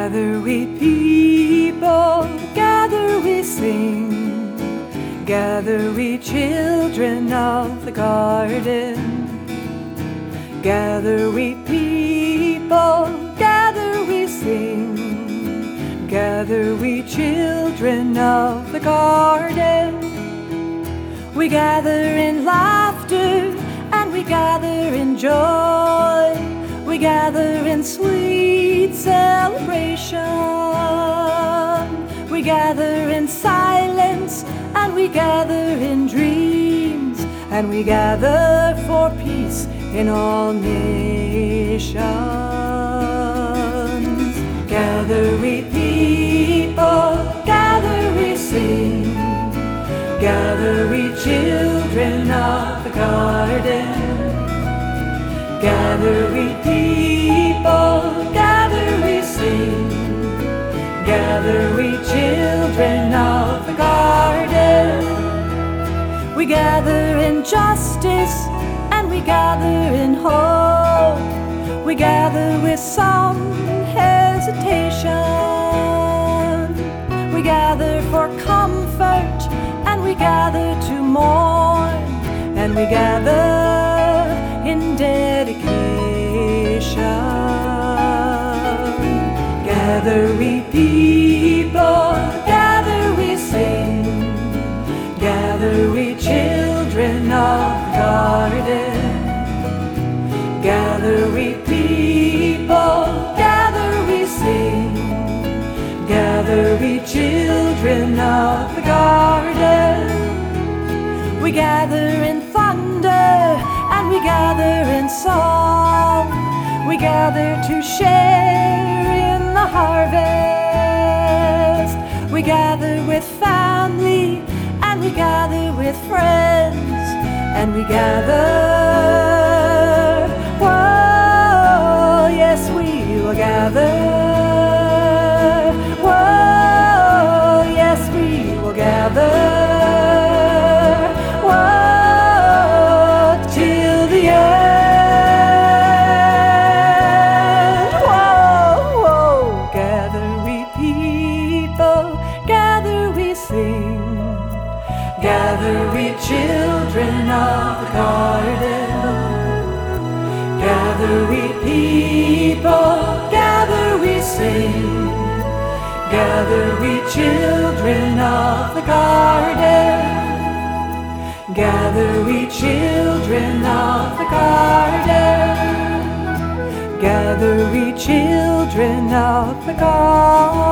Gather we people, gather we sing, gather we children of the garden. Gather we people, gather we sing, gather we children of the garden. We gather in laughter and we gather in joy. We gather in sweet celebration. We gather in silence and we gather in dreams. And we gather for peace in all nations. Gather we people, gather we sing, gather we children of the garden. Gather we people, gather we sing, gather we children of the garden. We gather in justice and we gather in hope. We gather with some hesitation. We gather for comfort and we gather to mourn. And we gather in dedication. Gather we people, gather we sing, gather we children of the garden. Gather we people, gather we sing, gather we children of the garden. We gather in thunder and we gather in song. We gather to share in the harvest. We gather with family and we gather with friends. And we gather, whoa, yes, we will gather. Whoa, yes, we will gather. Gather we children of the garden. Gather we people, gather we sing, gather we children of the garden. Gather we children of the garden. Gather we children of the garden.